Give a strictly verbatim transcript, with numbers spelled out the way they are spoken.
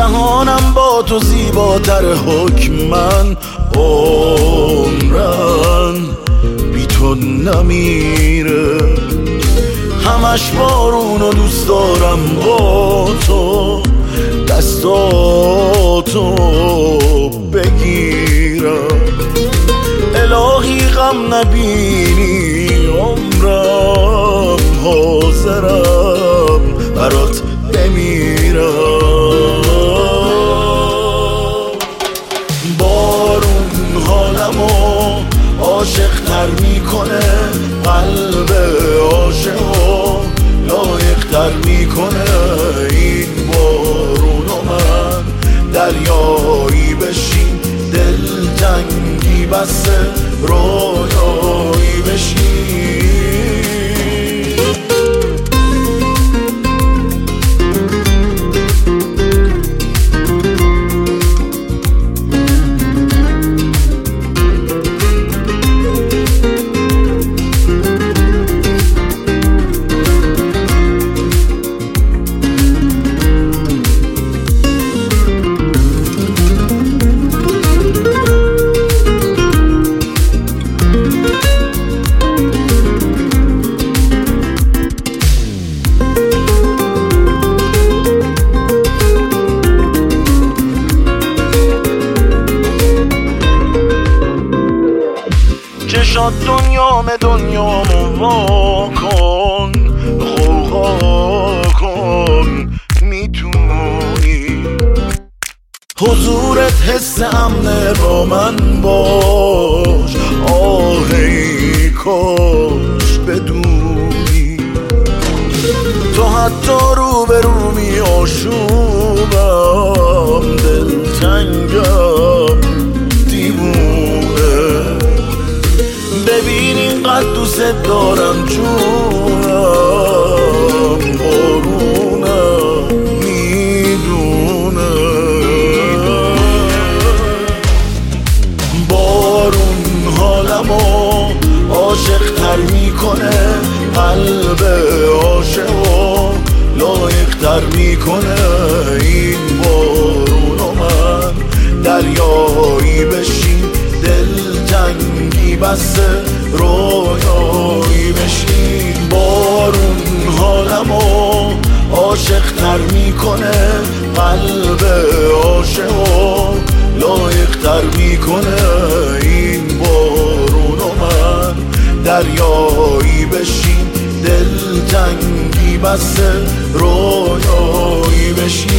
جهانم با تو زیباتر حکمن عمرن بی تو نمیره همش بارونو دوست دارم با تو دستاتو بگیرم الهی غم نبینی عمرم حاضرم برات بمیرم بارون حالمو عاشق تر میکنه قلب عاشقو لایق تر میکنه این بارونو من دریایی بشین دلتنگی بسه رویایی بشین چشات دنیام دنیامو وا کن غوغا کن میتونی حضورت حس امنه با من باش آهی کاش بدونی تو حتی رو به رو می آشوبم دلتنگم دیوونه ببین اینقدر دوست دارم جونم بارونم میدونه بارون حالمو عاشق تر میکنه قلب عاشقو لایق تر میکنه این بارونو من دریایی بشین دلتنگی بسه رویایی بشین بارون حالمو عاشق تر میکنه قلب عاشقو لایق تر میکنه این بارونو من دریایی بشین دلتنگی بسه رویایی بشین